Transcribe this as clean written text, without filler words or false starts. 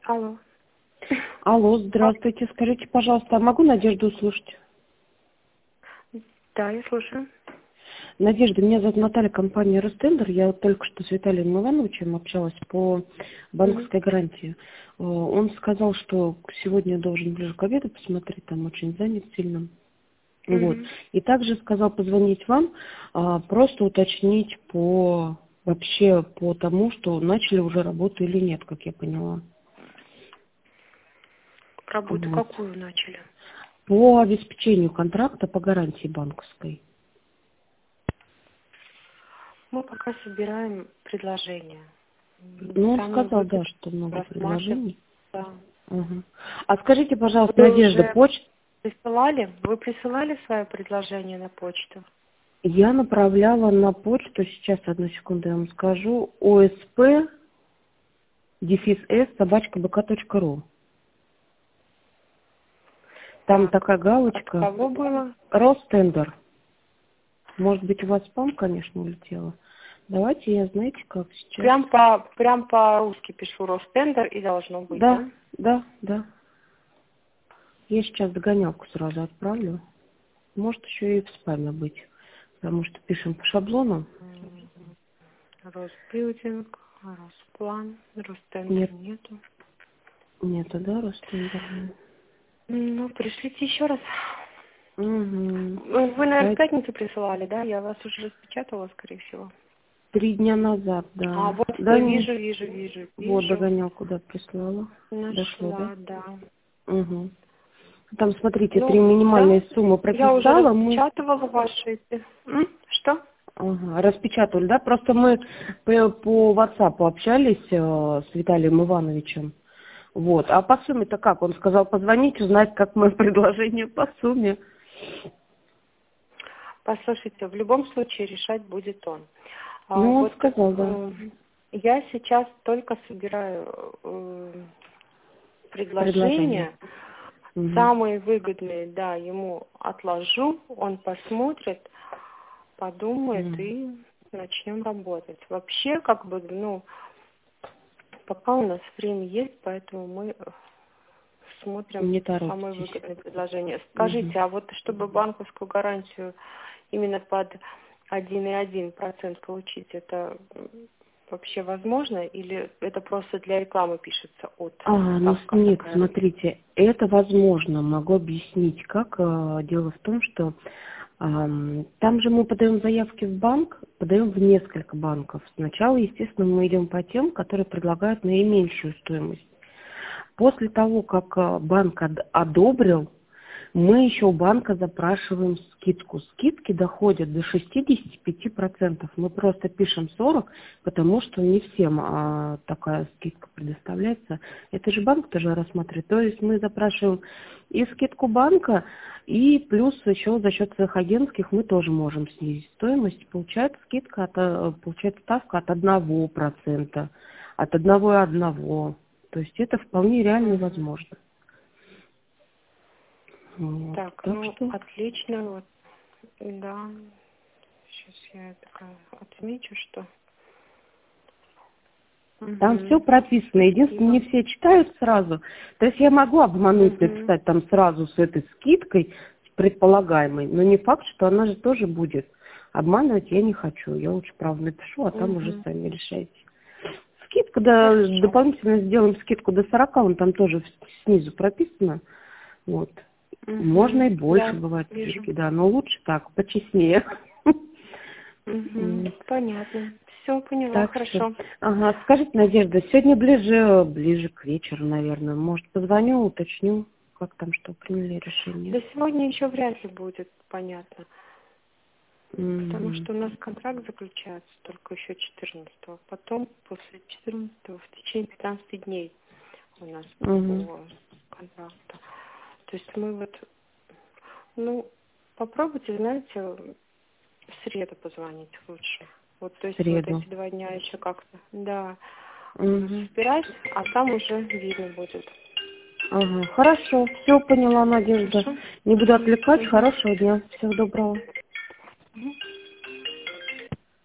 Алло. Алло, здравствуйте. Скажите, пожалуйста, а могу Надежду услышать? Да, я слушаю. Надежда, меня зовут Наталья, компания «Ростендер». Я вот только что с Виталием Ивановичем общалась по банковской гарантии. Он сказал, что сегодня должен ближе к обеду посмотреть, там очень занят сильно. Вот. И также сказал позвонить вам, просто уточнить вообще по тому, что начали уже работу или нет, как я поняла. Работу Вот. какую начали? По обеспечению контракта по гарантии банковской. Мы пока собираем предложения. Ну, он Самый сказал, да, выгодный что много рассматривать. предложений. Да. Ага. А скажите, пожалуйста, Вы Надежда, уже почту присылали? Вы присылали свое предложение на почту? я направляла на почту, сейчас, одну секунду, я вам скажу, osp _s@bk.ru. Там Так. такая От галочка, кого было? Ростендер. Может быть, у вас спам, конечно, улетело. Давайте я, знаете, как сейчас. Прям по-русски пишу Ростендер и должно быть, Да, да? да. Я сейчас догонялку сразу отправлю. Может еще и в спаме быть. Потому что пишем по шаблону. Росбилдинг, Росплан, Ростендер Нет, нету. нету, да, Ростендер? Ну, пришлите еще раз. Угу. Вы, наверное, в пятницу присылали, да? Я вас уже распечатала, скорее всего. 3 дня назад, А, да. вот Да, вижу. вот догонялку, да, прислала. Дошло, да? Нашла, да. Угу. Там, смотрите, 3 Ну, да. минимальные суммы Я уже прописала. распечатывала ваши эти. Что? Ага, распечатали, да? Просто мы по WhatsApp общались с Виталием Ивановичем. Вот. А по сумме-то как? Он сказал позвонить, узнать, как мое предложение по сумме. Послушайте, в любом случае решать будет он. Ну, он Вот сказал, да. я сейчас только собираю Предложение. предложения. Угу. Самые выгодные, да, ему отложу, он посмотрит, подумает и начнем работать. Вообще, как бы, пока у нас время есть, поэтому мы смотрим Не самые торопитесь. выгодные предложения. Угу. Скажите, а вот чтобы банковскую гарантию именно под 1,1% получить, это вообще возможно или это просто для рекламы пишется ставка Нет, такая? смотрите, это возможно. Могу объяснить, как. Дело в том, что там же мы подаем заявки в банк, подаем в несколько банков. Сначала, естественно, мы идем по тем, которые предлагают наименьшую стоимость. После того, как банк одобрил, мы еще у банка запрашиваем скидку. Скидки доходят до 65%. Мы просто пишем 40, потому что не всем такая скидка предоставляется. Это же банк тоже рассматривает. То есть мы запрашиваем и скидку банка, и плюс еще за счет своих агентских мы тоже можем снизить стоимость. Получается получается ставка от 1%, от 1,1. То есть это вполне реально и возможно. Вот. Так, Так что отлично, вот, да. Сейчас я такая отмечу, что... там все прописано. Единственное, не все читают сразу. То есть я могу обмануть, написать там сразу с этой скидкой, предполагаемой, но не факт, что она же тоже будет. Обманывать я не хочу. Я лучше правду напишу, а там уже сами решайте. Скидка, да, Хорошо. дополнительно сделаем скидку до 40, он там тоже снизу прописано. Вот. Можно и больше, Да, бывает, вижу. скидки, да, но лучше так, почестнее. Понятно. Все, поняла, Так что, хорошо. скажите, Надежда, сегодня ближе к вечеру, наверное. Может, позвоню, уточню, как там, что приняли решение. Да сегодня еще вряд ли будет понятно. Потому что у нас контракт заключается только еще 14-го. Потом, после 14-го, в течение 15 дней у нас по контракту. То есть мы попробуйте, знаете, в среду позвонить лучше. Вот, то есть вот Среду. эти 2 дня еще как-то, да, разбирать, а там уже видно будет. Хорошо, все поняла, Надежда. Хорошо? Не буду отвлекать. Хорошего дня. Всего доброго.